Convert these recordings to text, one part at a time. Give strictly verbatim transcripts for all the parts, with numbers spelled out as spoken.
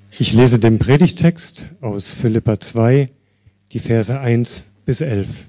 Ich lese den Predigtext aus Philipper zwei, die Verse eins bis elf.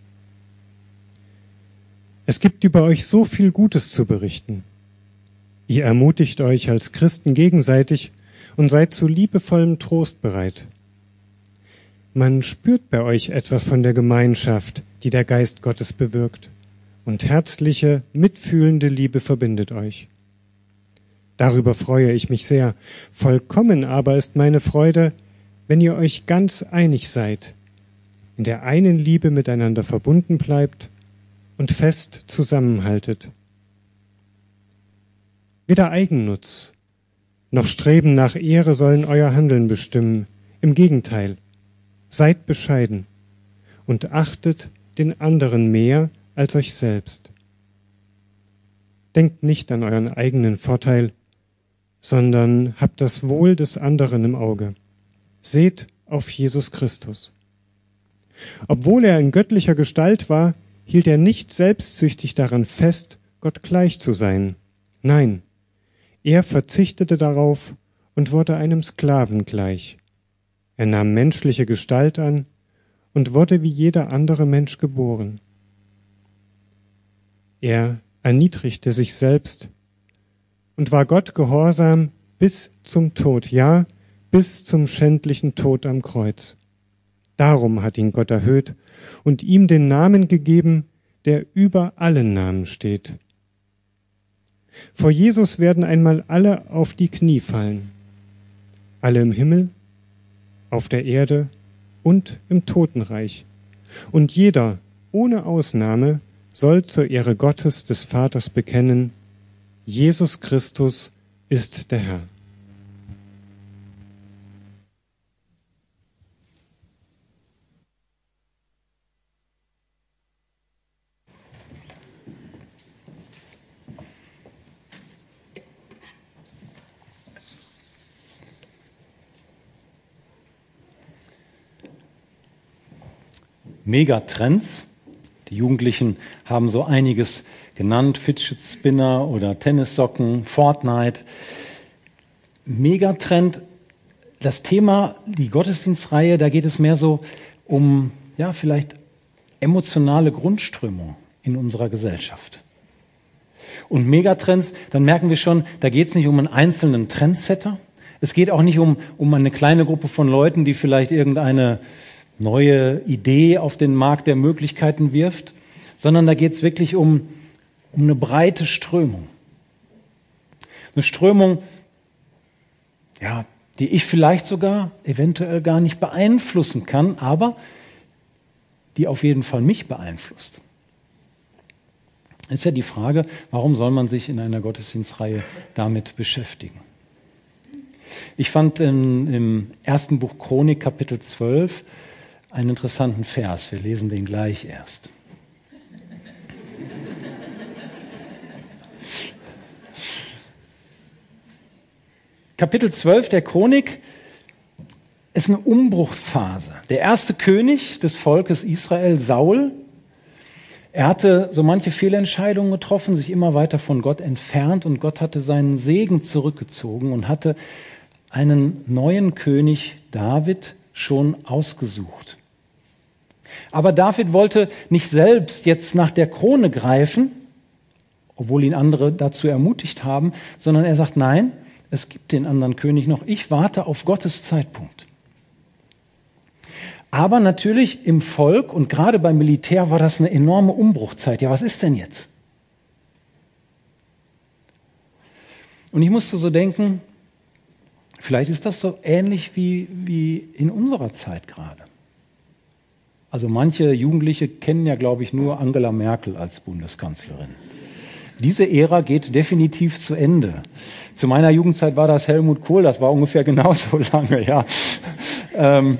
Es gibt über euch so viel Gutes zu berichten. Ihr ermutigt euch als Christen gegenseitig und seid zu liebevollem Trost bereit. Man spürt bei euch etwas von der Gemeinschaft, die der Geist Gottes bewirkt, und herzliche, mitfühlende Liebe verbindet euch. Darüber freue ich mich sehr. Vollkommen aber ist meine Freude, wenn ihr euch ganz einig seid, in der einen Liebe miteinander verbunden bleibt und fest zusammenhaltet. Weder Eigennutz noch Streben nach Ehre sollen euer Handeln bestimmen. Im Gegenteil, seid bescheiden und achtet den anderen mehr als euch selbst. Denkt nicht an euren eigenen Vorteil, sondern habt das Wohl des anderen im Auge. Seht auf Jesus Christus. Obwohl er in göttlicher Gestalt war, hielt er nicht selbstsüchtig daran fest, Gott gleich zu sein. Nein, er verzichtete darauf und wurde einem Sklaven gleich. Er nahm menschliche Gestalt an und wurde wie jeder andere Mensch geboren. Er erniedrigte sich selbst und war Gott gehorsam bis zum Tod, ja, bis zum schändlichen Tod am Kreuz. Darum hat ihn Gott erhöht und ihm den Namen gegeben, der über allen Namen steht. Vor Jesus werden einmal alle auf die Knie fallen, alle im Himmel, auf der Erde und im Totenreich. Und jeder, ohne Ausnahme, soll zur Ehre Gottes des Vaters bekennen, Jesus Christus ist der Herr. Megatrends. Die Jugendlichen haben so einiges genannt, Fidget Spinner oder Tennissocken, Fortnite. Megatrend, das Thema, die Gottesdienstreihe, da geht es mehr so um, ja, vielleicht emotionale Grundströmung in unserer Gesellschaft. Und Megatrends, dann merken wir schon, da geht es nicht um einen einzelnen Trendsetter. Es geht auch nicht um, um eine kleine Gruppe von Leuten, die vielleicht irgendeine neue Idee auf den Markt der Möglichkeiten wirft, sondern da geht es wirklich um, um eine breite Strömung. Eine Strömung, ja, die ich vielleicht sogar eventuell gar nicht beeinflussen kann, aber die auf jeden Fall mich beeinflusst. Ist ja die Frage, warum soll man sich in einer Gottesdienstreihe damit beschäftigen? Ich fand in, im ersten Buch Chronik, Kapitel zwölf, einen interessanten Vers. Wir lesen den gleich erst. Kapitel zwölf der Chronik ist eine Umbruchphase. Der erste König des Volkes Israel, Saul, er hatte so manche Fehlentscheidungen getroffen, sich immer weiter von Gott entfernt und Gott hatte seinen Segen zurückgezogen und hatte einen neuen König, David, schon ausgesucht. Aber David wollte nicht selbst jetzt nach der Krone greifen, obwohl ihn andere dazu ermutigt haben, sondern er sagt, nein, es gibt den anderen König noch, ich warte auf Gottes Zeitpunkt. Aber natürlich im Volk und gerade beim Militär war das eine enorme Umbruchzeit. Ja, was ist denn jetzt? Und ich musste so denken, vielleicht ist das so ähnlich wie, wie in unserer Zeit gerade. Also manche Jugendliche kennen ja, glaube ich, nur Angela Merkel als Bundeskanzlerin. Diese Ära geht definitiv zu Ende. Zu meiner Jugendzeit war das Helmut Kohl, das war ungefähr genauso lange, ja. ähm,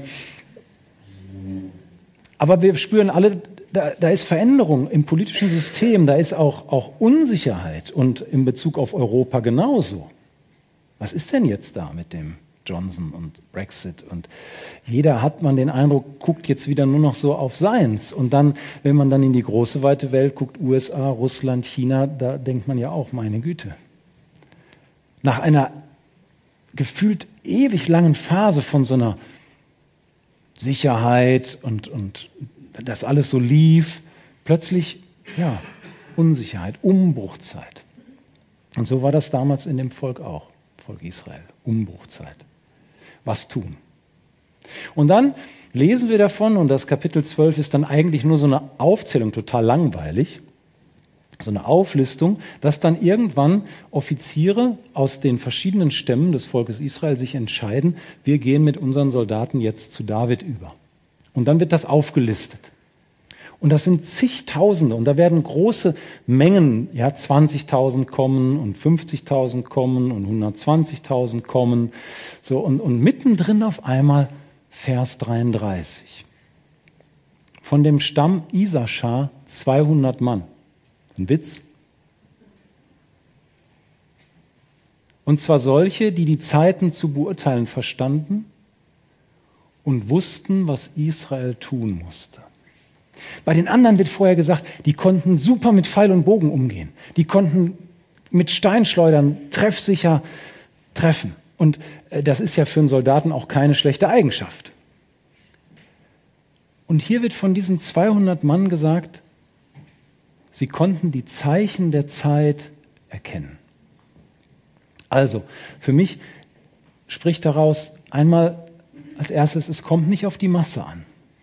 aber wir spüren alle, da, da ist Veränderung im politischen System, da ist auch, auch Unsicherheit und in Bezug auf Europa genauso. Was ist denn jetzt da mit dem Johnson und Brexit? Und jeder hat man den Eindruck, guckt jetzt wieder nur noch so auf seins. Und dann, wenn man dann in die große, weite Welt guckt, U S A, Russland, China, da denkt man ja auch, meine Güte. Nach einer gefühlt ewig langen Phase von so einer Sicherheit und, und dass alles so lief, plötzlich, ja, Unsicherheit, Umbruchzeit. Und so war das damals in dem Volk auch, Volk Israel, Umbruchzeit. Was tun? Und dann lesen wir davon, und das Kapitel zwölf ist dann eigentlich nur so eine Aufzählung, total langweilig, so eine Auflistung, dass dann irgendwann Offiziere aus den verschiedenen Stämmen des Volkes Israel sich entscheiden, wir gehen mit unseren Soldaten jetzt zu David über. Und dann wird das aufgelistet. Und das sind zigtausende und da werden große Mengen, ja zwanzigtausend kommen und fünfzigtausend kommen und hundertzwanzigtausend kommen. So, und, und mittendrin auf einmal Vers dreiunddreißig. Von dem Stamm Isaschar zweihundert Mann. Ein Witz. Und zwar solche, die die Zeiten zu beurteilen verstanden und wussten, was Israel tun musste. Bei den anderen wird vorher gesagt, die konnten super mit Pfeil und Bogen umgehen. Die konnten mit Steinschleudern treffsicher treffen. Und das ist ja für einen Soldaten auch keine schlechte Eigenschaft. Und hier wird von diesen zweihundert Mann gesagt, sie konnten die Zeichen der Zeit erkennen. Also, für mich spricht daraus einmal als erstes, es kommt nicht auf die Masse an.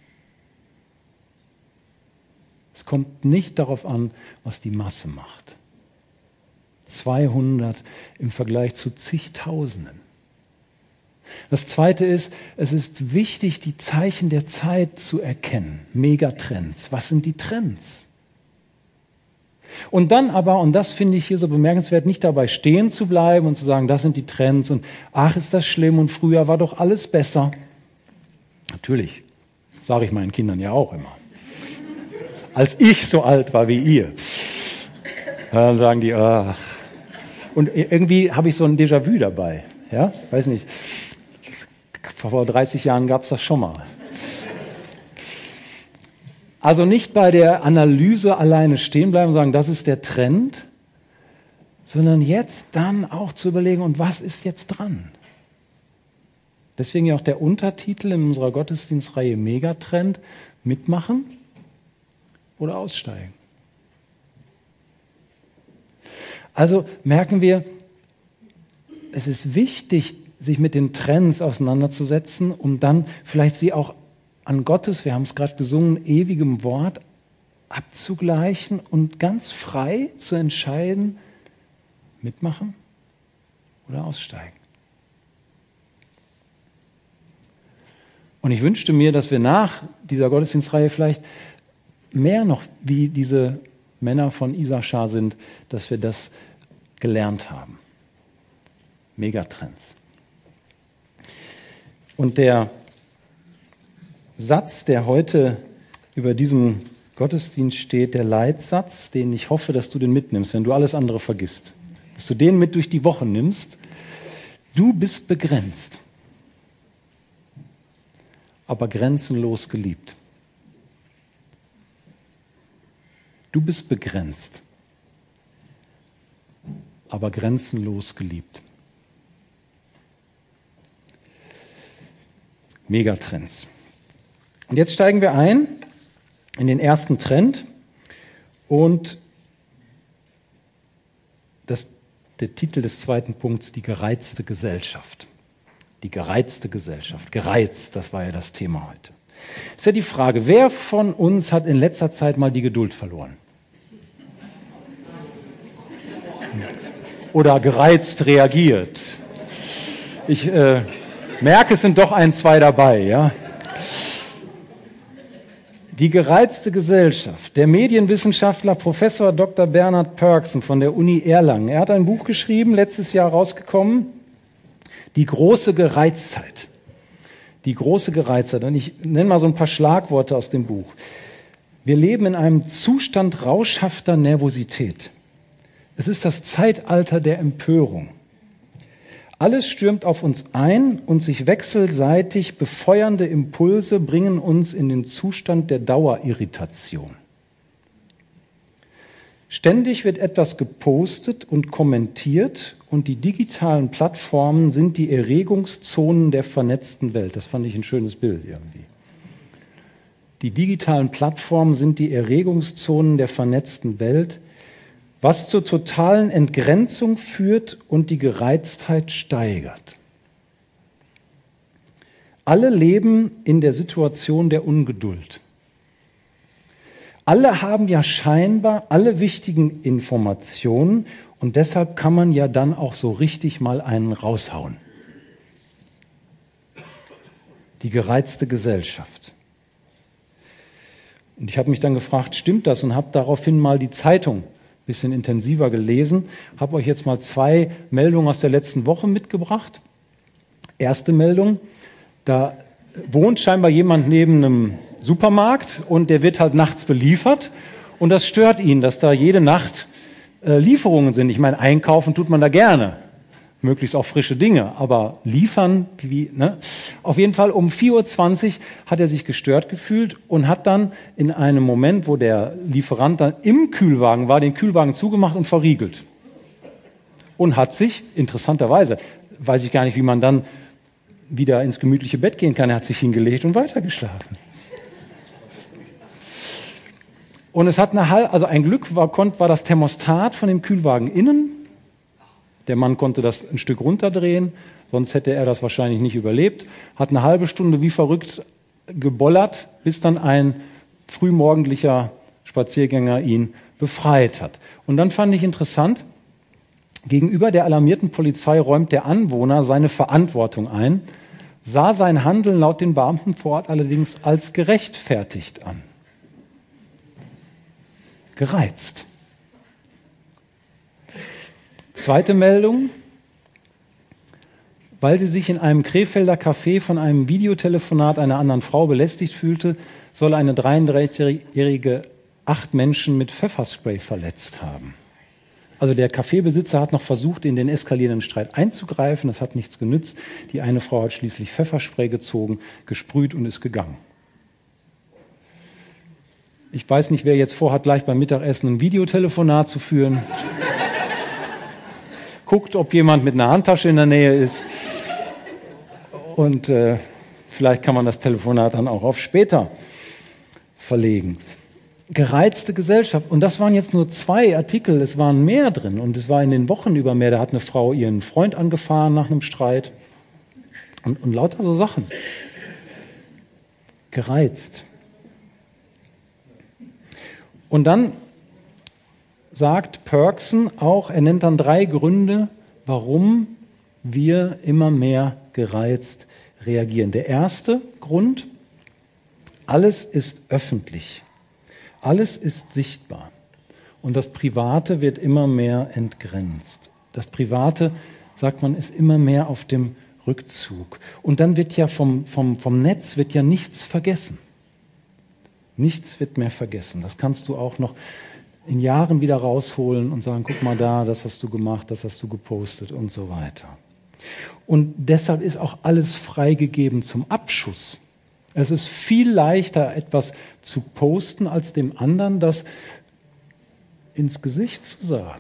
Es kommt nicht darauf an, was die Masse macht. zweihundert im Vergleich zu zigtausenden. Das Zweite ist, es ist wichtig, die Zeichen der Zeit zu erkennen. Megatrends. Was sind die Trends? Und dann aber, und das finde ich hier so bemerkenswert, nicht dabei stehen zu bleiben und zu sagen, das sind die Trends und ach, ist das schlimm und früher war doch alles besser. Natürlich, sage ich meinen Kindern ja auch immer. Als ich so alt war wie ihr. Dann sagen die, ach. Und irgendwie habe ich so ein Déjà-vu dabei. Ja, weiß nicht. Vor dreißig Jahren gab es das schon mal. Also nicht bei der Analyse alleine stehen bleiben und sagen, das ist der Trend, sondern jetzt dann auch zu überlegen, und was ist jetzt dran? Deswegen ja auch der Untertitel in unserer Gottesdienstreihe Megatrend, mitmachen oder aussteigen. Also merken wir, es ist wichtig, sich mit den Trends auseinanderzusetzen, um dann vielleicht sie auch an Gottes, wir haben es gerade gesungen, ewigem Wort abzugleichen und ganz frei zu entscheiden, mitmachen oder aussteigen. Und ich wünschte mir, dass wir nach dieser Gottesdienstreihe vielleicht mehr noch wie diese Männer von Isaschar sind, dass wir das gelernt haben. Megatrends. Und der Satz, der heute über diesem Gottesdienst steht, der Leitsatz, den ich hoffe, dass du den mitnimmst, wenn du alles andere vergisst, dass du den mit durch die Woche nimmst. Du bist begrenzt, aber grenzenlos geliebt. Du bist begrenzt, aber grenzenlos geliebt. Megatrends. Und jetzt steigen wir ein in den ersten Trend und das, der Titel des zweiten Punkts, die gereizte Gesellschaft. Die gereizte Gesellschaft. Gereizt, das war ja das Thema heute. Ist ja die Frage, wer von uns hat in letzter Zeit mal die Geduld verloren? Oder gereizt reagiert? Ich äh, merke, es sind doch ein, zwei dabei, ja. Die gereizte Gesellschaft. Der Medienwissenschaftler Professor Doktor Bernhard Pörksen von der Uni Erlangen. Er hat ein Buch geschrieben, letztes Jahr rausgekommen, Die große Gereiztheit. Die große Gereiztheit. Und ich nenne mal so ein paar Schlagworte aus dem Buch. Wir leben in einem Zustand rauschhafter Nervosität. Es ist das Zeitalter der Empörung. Alles stürmt auf uns ein und sich wechselseitig befeuernde Impulse bringen uns in den Zustand der Dauerirritation. Ständig wird etwas gepostet und kommentiert und die digitalen Plattformen sind die Erregungszonen der vernetzten Welt. Das fand ich ein schönes Bild irgendwie. Die digitalen Plattformen sind die Erregungszonen der vernetzten Welt, was zur totalen Entgrenzung führt und die Gereiztheit steigert. Alle leben in der Situation der Ungeduld. Alle haben ja scheinbar alle wichtigen Informationen und deshalb kann man ja dann auch so richtig mal einen raushauen. Die gereizte Gesellschaft. Und ich habe mich dann gefragt, stimmt das? Und habe daraufhin mal die Zeitung ein bisschen intensiver gelesen. Habe euch jetzt mal zwei Meldungen aus der letzten Woche mitgebracht. Erste Meldung, da wohnt scheinbar jemand neben einem Supermarkt und der wird halt nachts beliefert und das stört ihn, dass da jede Nacht äh, Lieferungen sind. Ich meine, einkaufen tut man da gerne, möglichst auch frische Dinge, aber liefern, wie, ne? Auf jeden Fall um vier Uhr zwanzig hat er sich gestört gefühlt und hat dann in einem Moment, wo der Lieferant dann im Kühlwagen war, den Kühlwagen zugemacht und verriegelt. Und hat sich, interessanterweise, weiß ich gar nicht, wie man dann wieder ins gemütliche Bett gehen kann, er hat sich hingelegt und weitergeschlafen. Und es hat eine halbe, also ein Glück war, war das Thermostat von dem Kühlwagen innen. Der Mann konnte das ein Stück runterdrehen, sonst hätte er das wahrscheinlich nicht überlebt. Hat eine halbe Stunde wie verrückt gebollert, bis dann ein frühmorgendlicher Spaziergänger ihn befreit hat. Und dann fand ich interessant, gegenüber der alarmierten Polizei räumt der Anwohner seine Verantwortung ein, sah sein Handeln laut den Beamten vor Ort allerdings als gerechtfertigt an. Gereizt. Zweite Meldung. Weil sie sich in einem Krefelder Café von einem Videotelefonat einer anderen Frau belästigt fühlte, soll eine dreiunddreißigjährige acht Menschen mit Pfefferspray verletzt haben. Also der Kaffeebesitzer hat noch versucht, in den eskalierenden Streit einzugreifen. Das hat nichts genützt. Die eine Frau hat schließlich Pfefferspray gezogen, gesprüht und ist gegangen. Ich weiß nicht, wer jetzt vorhat, gleich beim Mittagessen ein Videotelefonat zu führen. Guckt, ob jemand mit einer Handtasche in der Nähe ist. Und äh, vielleicht kann man das Telefonat dann auch auf später verlegen. Gereizte Gesellschaft. Und das waren jetzt nur zwei Artikel, es waren mehr drin. Und es war in den Wochen über mehr. Da hat eine Frau ihren Freund angefahren nach einem Streit. Und, und lauter so Sachen. Gereizt. Und dann sagt Pörksen auch, er nennt dann drei Gründe, warum wir immer mehr gereizt reagieren. Der erste Grund, alles ist öffentlich. Alles ist sichtbar und das Private wird immer mehr entgrenzt. Das Private, sagt man, ist immer mehr auf dem Rückzug. Und dann wird ja vom, vom, vom Netz wird ja nichts vergessen. Nichts wird mehr vergessen. Das kannst du auch noch in Jahren wieder rausholen und sagen, guck mal da, das hast du gemacht, das hast du gepostet und so weiter. Und deshalb ist auch alles freigegeben zum Abschuss. Es ist viel leichter, etwas zu posten, als dem anderen das ins Gesicht zu sagen.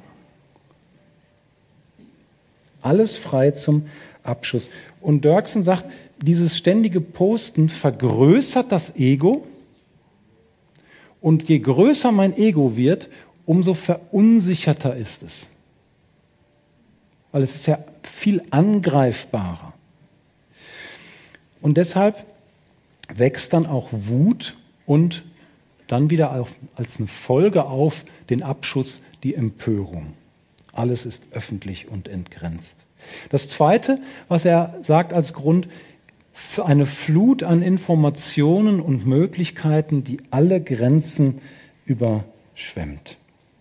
Alles frei zum Abschuss. Und Dirksen sagt, dieses ständige Posten vergrößert das Ego. Und je größer mein Ego wird, umso verunsicherter ist es. Weil es ist ja viel angreifbarer. Und deshalb wächst dann auch Wut und dann wieder auf, als eine Folge auf den Abschuss die Empörung. Alles ist öffentlich und entgrenzt. Das Zweite, was er sagt als Grund, für eine Flut an Informationen und Möglichkeiten, die alle Grenzen überschwemmt.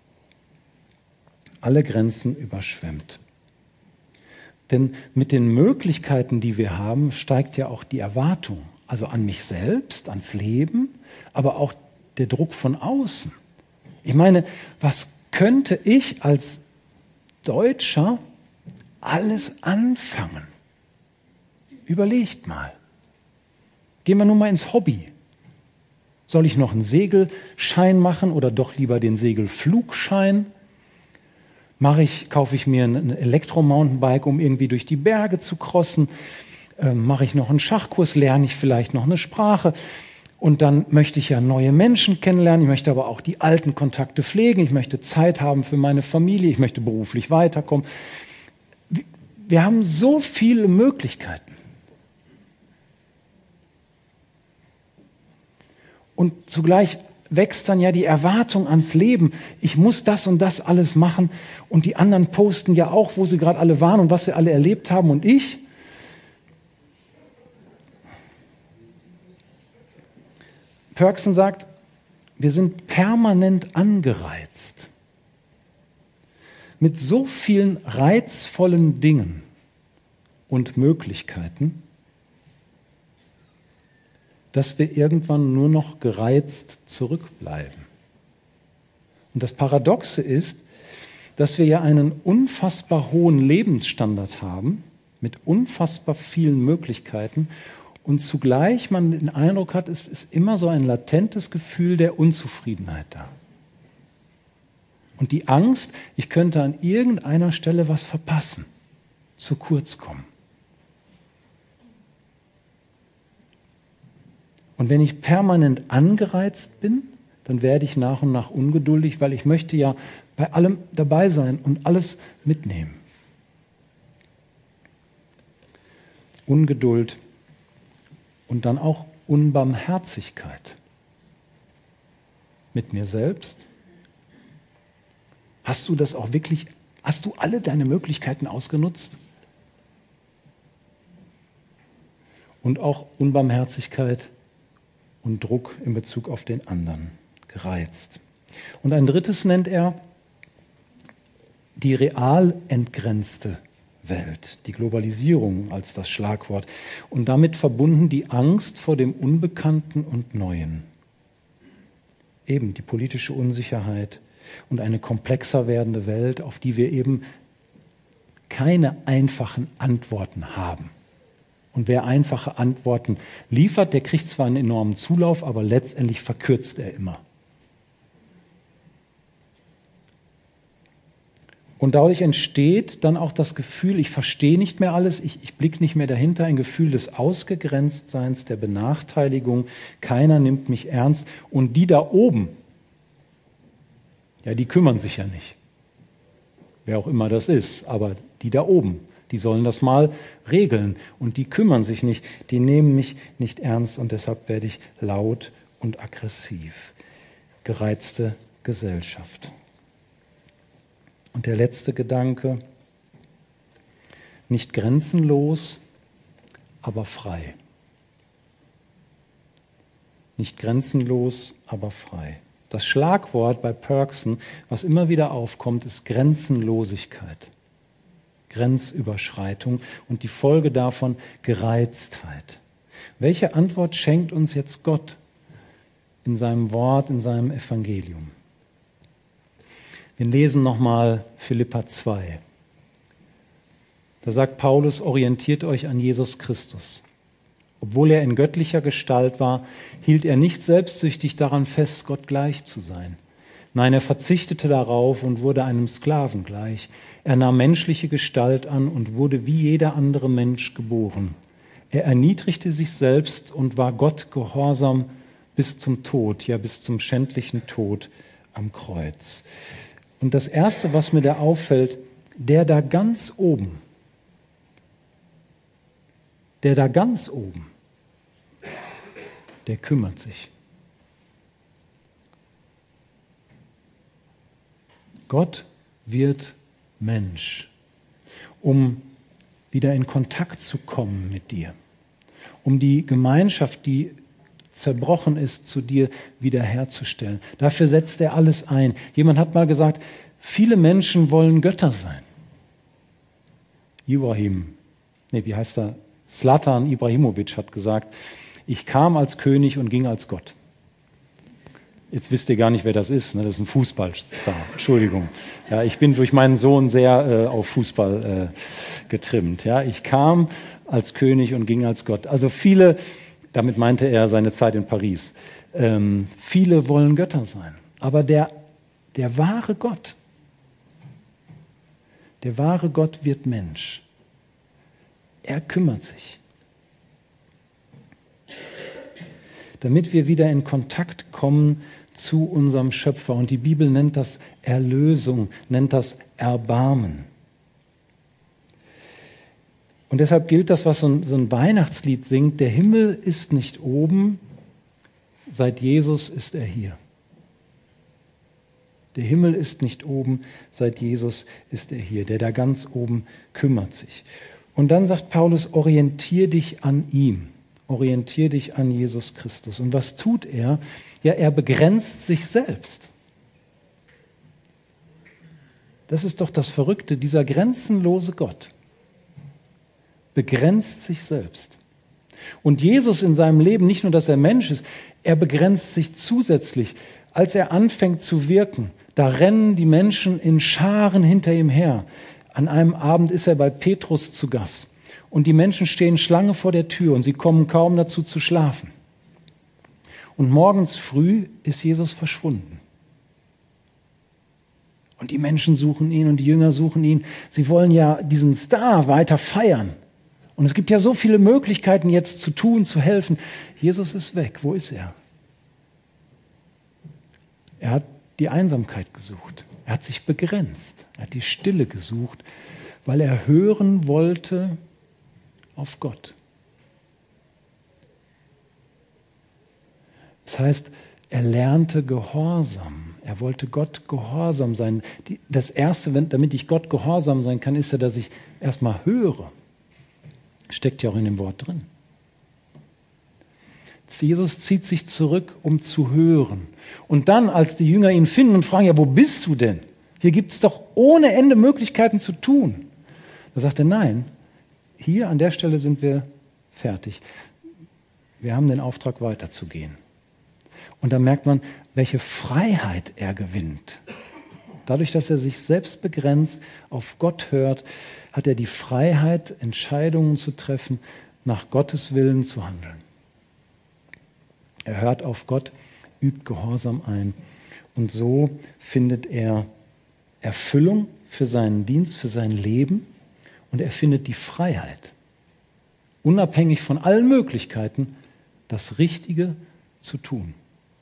Alle Grenzen überschwemmt. Denn mit den Möglichkeiten, die wir haben, steigt ja auch die Erwartung. Also an mich selbst, ans Leben, aber auch der Druck von außen. Ich meine, was könnte ich als Deutscher alles anfangen? Überlegt mal. Gehen wir nun mal ins Hobby. Soll ich noch einen Segelschein machen oder doch lieber den Segelflugschein? Mache ich, kaufe ich mir ein Elektro-Mountainbike, um irgendwie durch die Berge zu crossen? Ähm, mache ich noch einen Schachkurs? Lerne ich vielleicht noch eine Sprache? Und dann möchte ich ja neue Menschen kennenlernen. Ich möchte aber auch die alten Kontakte pflegen. Ich möchte Zeit haben für meine Familie. Ich möchte beruflich weiterkommen. Wir haben so viele Möglichkeiten. Und zugleich wächst dann ja die Erwartung ans Leben. Ich muss das und das alles machen. Und die anderen posten ja auch, wo sie gerade alle waren und was sie alle erlebt haben. Und ich? Pörksen sagt, wir sind permanent angereizt mit so vielen reizvollen Dingen und Möglichkeiten, dass wir irgendwann nur noch gereizt zurückbleiben. Und das Paradoxe ist, dass wir ja einen unfassbar hohen Lebensstandard haben, mit unfassbar vielen Möglichkeiten, und zugleich man den Eindruck hat, es ist immer so ein latentes Gefühl der Unzufriedenheit da. Und die Angst, ich könnte an irgendeiner Stelle was verpassen, zu kurz kommen. Und wenn ich permanent angereizt bin, dann werde ich nach und nach ungeduldig, weil ich möchte ja bei allem dabei sein und alles mitnehmen. Ungeduld und dann auch Unbarmherzigkeit mit mir selbst. Hast du das auch wirklich, hast du alle deine Möglichkeiten ausgenutzt? Und auch Unbarmherzigkeit und Druck in Bezug auf den anderen, gereizt. Und ein drittes nennt er die real entgrenzte Welt, die Globalisierung als das Schlagwort und damit verbunden die Angst vor dem Unbekannten und Neuen. Eben die politische Unsicherheit und eine komplexer werdende Welt, auf die wir eben keine einfachen Antworten haben. Und wer einfache Antworten liefert, der kriegt zwar einen enormen Zulauf, aber letztendlich verkürzt er immer. Und dadurch entsteht dann auch das Gefühl, ich verstehe nicht mehr alles, ich, ich blicke nicht mehr dahinter, ein Gefühl des Ausgegrenztseins, der Benachteiligung, keiner nimmt mich ernst. Und die da oben, ja, die kümmern sich ja nicht. Wer auch immer das ist, aber die da oben, die sollen das mal regeln. Und die kümmern sich nicht, die nehmen mich nicht ernst und deshalb werde ich laut und aggressiv. Gereizte Gesellschaft. Und der letzte Gedanke, nicht grenzenlos, aber frei. Nicht grenzenlos, aber frei. Das Schlagwort bei Pörksen, was immer wieder aufkommt, ist Grenzenlosigkeit, Grenzüberschreitung und die Folge davon Gereiztheit. Welche Antwort schenkt uns jetzt Gott in seinem Wort, in seinem Evangelium? Wir lesen nochmal Philipper zwei. Da sagt Paulus, orientiert euch an Jesus Christus. Obwohl er in göttlicher Gestalt war, hielt er nicht selbstsüchtig daran fest, Gott gleich zu sein. Nein, er verzichtete darauf und wurde einem Sklaven gleich. Er nahm menschliche Gestalt an und wurde wie jeder andere Mensch geboren. Er erniedrigte sich selbst und war Gott gehorsam bis zum Tod, ja bis zum schändlichen Tod am Kreuz. Und das Erste, was mir da auffällt, der da ganz oben, der da ganz oben, der kümmert sich. Gott wird Mensch, um wieder in Kontakt zu kommen mit dir, um die Gemeinschaft, die zerbrochen ist, zu dir wiederherzustellen. Dafür setzt er alles ein. Jemand hat mal gesagt, viele Menschen wollen Götter sein. Ibrahim, nee, wie heißt er? Zlatan Ibrahimovic hat gesagt, ich kam als König und ging als Gott. Jetzt wisst ihr gar nicht, wer das ist. Ne? Das ist ein Fußballstar. Entschuldigung. Ja, ich bin durch meinen Sohn sehr äh, auf Fußball äh, getrimmt. Ja? Ich kam als König und ging als Gott. Also viele, damit meinte er seine Zeit in Paris, ähm, viele wollen Götter sein. Aber der, der wahre Gott, Der wahre Gott wird Mensch. Er kümmert sich. Damit wir wieder in Kontakt kommen zu unserem Schöpfer. Und die Bibel nennt das Erlösung, nennt das Erbarmen. Und deshalb gilt das, was so ein, so ein Weihnachtslied singt: Der Himmel ist nicht oben, seit Jesus ist er hier. Der Himmel ist nicht oben, seit Jesus ist er hier. Der da ganz oben kümmert sich. Und dann sagt Paulus, orientier dich an ihm. Orientier dich an Jesus Christus. Und was tut er? Ja, er begrenzt sich selbst. Das ist doch das Verrückte, dieser grenzenlose Gott begrenzt sich selbst. Und Jesus in seinem Leben, nicht nur, dass er Mensch ist, er begrenzt sich zusätzlich. Als er anfängt zu wirken, da rennen die Menschen in Scharen hinter ihm her. An einem Abend ist er bei Petrus zu Gast. Und die Menschen stehen Schlange vor der Tür und sie kommen kaum dazu zu schlafen. Und morgens früh ist Jesus verschwunden. Und die Menschen suchen ihn und die Jünger suchen ihn. Sie wollen ja diesen Star weiter feiern. Und es gibt ja so viele Möglichkeiten jetzt zu tun, zu helfen. Jesus ist weg. Wo ist er? Er hat die Einsamkeit gesucht. Er hat sich begrenzt. Er hat die Stille gesucht, weil er hören wollte auf Gott. Das heißt, er lernte Gehorsam. Er wollte Gott gehorsam sein. Die, das Erste, wenn, damit ich Gott gehorsam sein kann, ist ja, dass ich erstmal höre. Steckt ja auch in dem Wort drin. Jesus zieht sich zurück, um zu hören. Und dann, als die Jünger ihn finden und fragen, ja, wo bist du denn? Hier gibt es doch ohne Ende Möglichkeiten zu tun. Da sagt er, nein, hier an der Stelle sind wir fertig. Wir haben den Auftrag, weiterzugehen. Und da merkt man, welche Freiheit er gewinnt. Dadurch, dass er sich selbst begrenzt, auf Gott hört, hat er die Freiheit, Entscheidungen zu treffen, nach Gottes Willen zu handeln. Er hört auf Gott, übt Gehorsam ein. Und so findet er Erfüllung für seinen Dienst, für sein Leben. Und er findet die Freiheit, unabhängig von allen Möglichkeiten, das Richtige zu tun.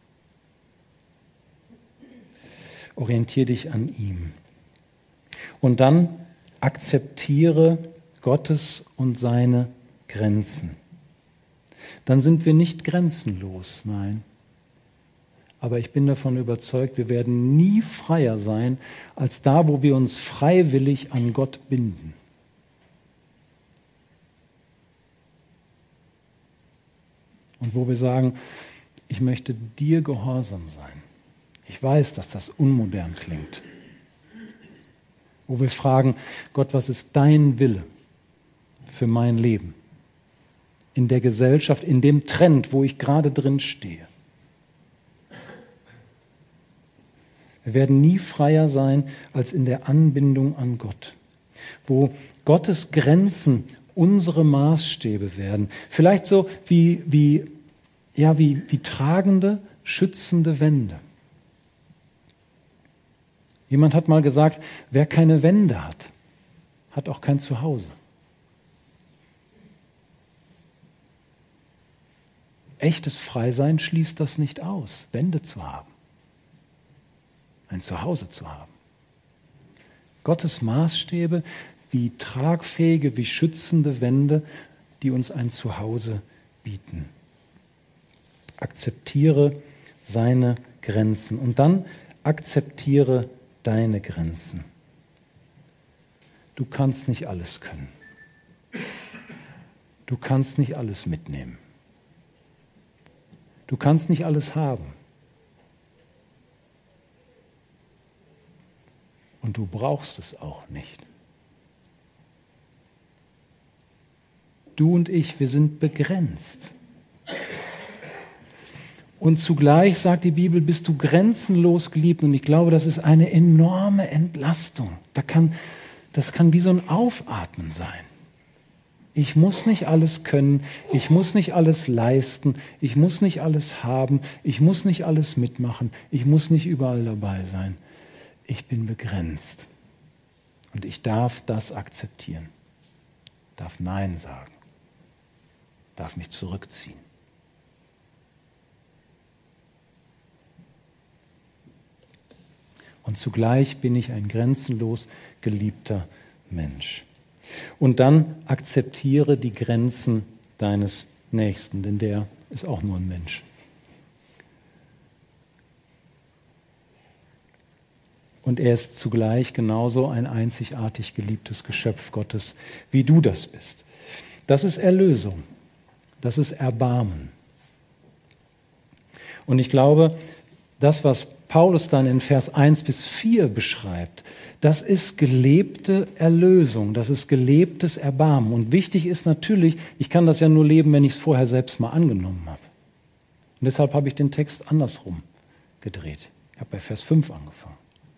Orientiere dich an ihm. Und dann akzeptiere Gottes und seine Grenzen. Dann sind wir nicht grenzenlos, nein. Aber ich bin davon überzeugt, wir werden nie freier sein, als da, wo wir uns freiwillig an Gott binden. Und wo wir sagen, ich möchte dir gehorsam sein. Ich weiß, dass das unmodern klingt. Wo wir fragen, Gott, was ist dein Wille für mein Leben? In der Gesellschaft, in dem Trend, wo ich gerade drin stehe. Wir werden nie freier sein als in der Anbindung an Gott, wo Gottes Grenzen unsere Maßstäbe werden. Vielleicht so wie, wie, ja, wie, wie tragende, schützende Wände. Jemand hat mal gesagt, wer keine Wände hat, hat auch kein Zuhause. Echtes Freisein schließt das nicht aus, Wände zu haben, ein Zuhause zu haben. Gottes Maßstäbe wie tragfähige, wie schützende Wände, die uns ein Zuhause bieten. Akzeptiere seine Grenzen und dann akzeptiere deine Grenzen. Du kannst nicht alles können. Du kannst nicht alles mitnehmen. Du kannst nicht alles haben. Und du brauchst es auch nicht. Du und ich, wir sind begrenzt. Und zugleich, sagt die Bibel, bist du grenzenlos geliebt. Und ich glaube, das ist eine enorme Entlastung. Da kann, das kann wie so ein Aufatmen sein. Ich muss nicht alles können, ich muss nicht alles leisten, ich muss nicht alles haben, ich muss nicht alles mitmachen, ich muss nicht überall dabei sein. Ich bin begrenzt. Und ich darf das akzeptieren, darf Nein sagen, darf mich zurückziehen. Und zugleich bin ich ein grenzenlos geliebter Mensch. Und dann akzeptiere die Grenzen deines Nächsten, denn der ist auch nur ein Mensch. Und er ist zugleich genauso ein einzigartig geliebtes Geschöpf Gottes, wie du das bist. Das ist Erlösung. Das ist Erbarmen. Und ich glaube, das, was Paulus dann in Vers eins bis vier beschreibt, das ist gelebte Erlösung, das ist gelebtes Erbarmen. Und wichtig ist natürlich, ich kann das ja nur leben, wenn ich es vorher selbst mal angenommen habe. Und deshalb habe ich den Text andersrum gedreht. Ich habe bei Vers fünf angefangen.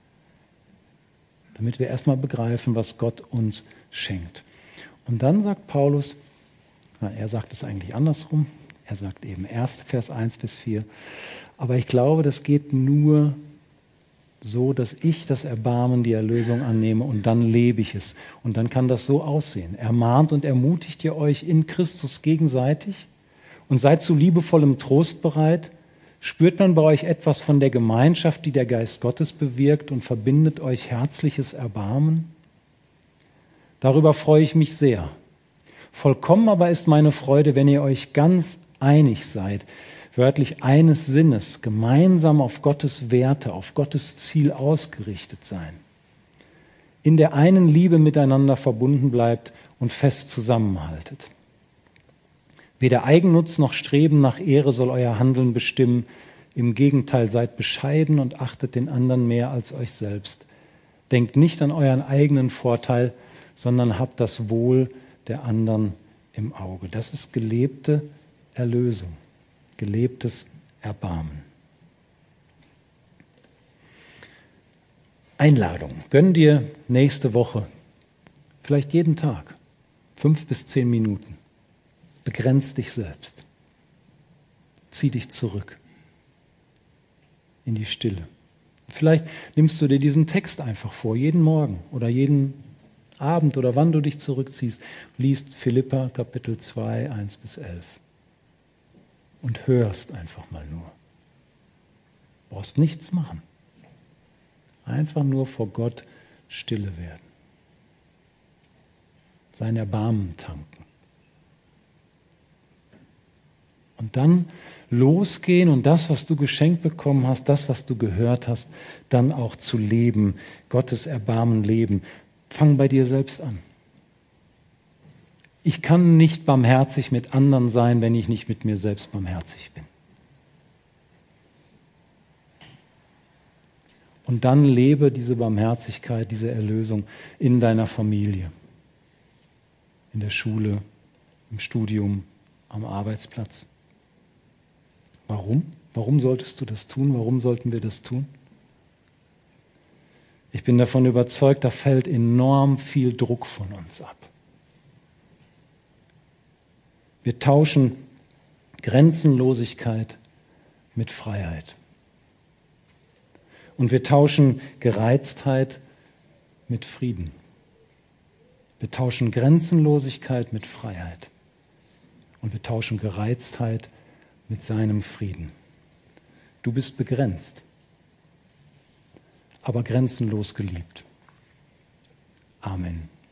Damit wir erstmal begreifen, was Gott uns schenkt. Und dann sagt Paulus, na, er sagt es eigentlich andersrum, er sagt eben erst Vers eins bis vier, aber ich glaube, das geht nur so, dass ich das Erbarmen, die Erlösung annehme und dann lebe ich es. Und dann kann das so aussehen. Ermahnt und ermutigt ihr euch in Christus gegenseitig und seid zu liebevollem Trost bereit. Spürt man bei euch etwas von der Gemeinschaft, die der Geist Gottes bewirkt und verbindet euch herzliches Erbarmen? Darüber freue ich mich sehr. Vollkommen aber ist meine Freude, wenn ihr euch ganz einig seid, wörtlich eines Sinnes, gemeinsam auf Gottes Werte, auf Gottes Ziel ausgerichtet sein. In der einen Liebe miteinander verbunden bleibt und fest zusammenhaltet. Weder Eigennutz noch Streben nach Ehre soll euer Handeln bestimmen. Im Gegenteil, seid bescheiden und achtet den anderen mehr als euch selbst. Denkt nicht an euren eigenen Vorteil, sondern habt das Wohl der anderen im Auge. Das ist gelebte Erlösung, gelebtes Erbarmen. Einladung. Gönn dir nächste Woche, vielleicht jeden Tag, fünf bis zehn Minuten. Begrenz dich selbst. Zieh dich zurück in die Stille. Vielleicht nimmst du dir diesen Text einfach vor, jeden Morgen oder jeden Abend oder wann du dich zurückziehst, liest Philipper Kapitel zwei, eins bis elf und hörst einfach mal nur. Du brauchst nichts machen. Einfach nur vor Gott stille werden. Sein Erbarmen tanken. Und dann losgehen und das, was du geschenkt bekommen hast, das, was du gehört hast, dann auch zu leben, Gottes Erbarmen leben. Fang bei dir selbst an. Ich kann nicht barmherzig mit anderen sein, wenn ich nicht mit mir selbst barmherzig bin. Und dann lebe diese Barmherzigkeit, diese Erlösung in deiner Familie, in der Schule, im Studium, am Arbeitsplatz. Warum? Warum solltest du das tun? Warum sollten wir das tun? Ich bin davon überzeugt, da fällt enorm viel Druck von uns ab. Wir tauschen Grenzenlosigkeit mit Freiheit. Und wir tauschen Gereiztheit mit Frieden. Wir tauschen Grenzenlosigkeit mit Freiheit. Und wir tauschen Gereiztheit mit seinem Frieden. Du bist begrenzt, aber grenzenlos geliebt. Amen.